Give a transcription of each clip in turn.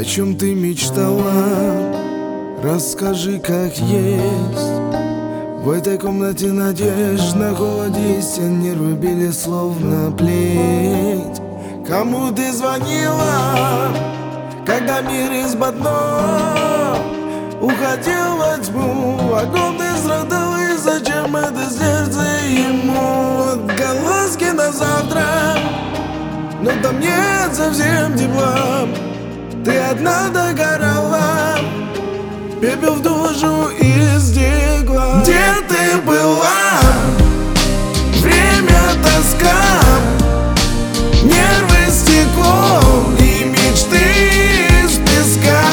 О чем ты мечтала? Расскажи, как есть. В этой комнате надежд на холоде стен нервы били словно плеть. Кому ты звонила, когда мир из-под ног уходил во тьму? О ком ты страдала и зачем это сердце ему? Отголоски на завтра, но там нет совсем тепла. Ты одна догорала, пепел в душу из стекла. Где ты была? Время тоска, нервы стекло и мечты из песка.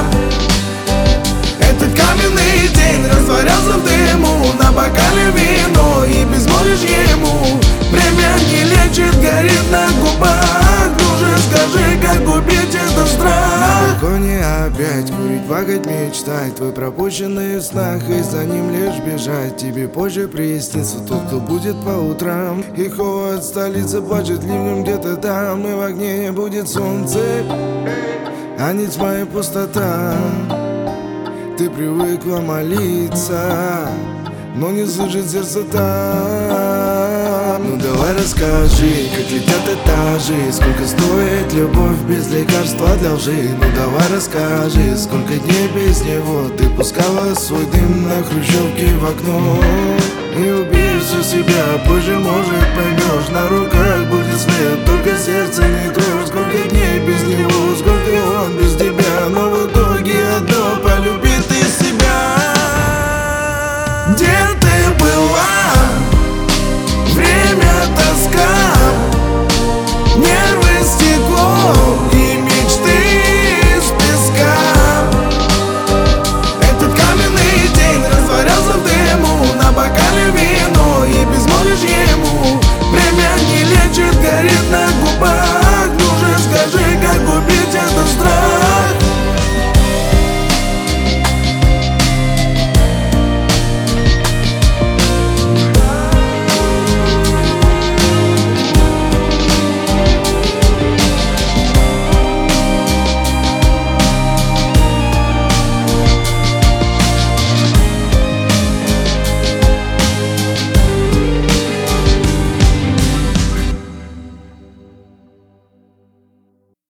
Этот каменный день растворялся в дыму, на бокале вино и безмолвие ему. Время не лечит, горит на губах. Друже, скажи, как убить этот страх? На балконе опять курить, плакать, мечтать. Твой пропущенный в снах, и за ним лишь бежать. Тебе позже приснится тот, кто будет по утрам. И холод столицы плачет ливнем где-то там. И в огне будет солнце, а не тьма и пустота. Ты привыкла молиться, но не слышит сердце там. Ну давай расскажи, как летят этажи, сколько стоит любовь без лекарства для лжи. Ну давай расскажи, сколько дней без него ты пускала свой дым на хрущевке в окно. И убей всю себя, позже может поймешь. На руках будет свет, только сердце не трешь. Сколько дней без него,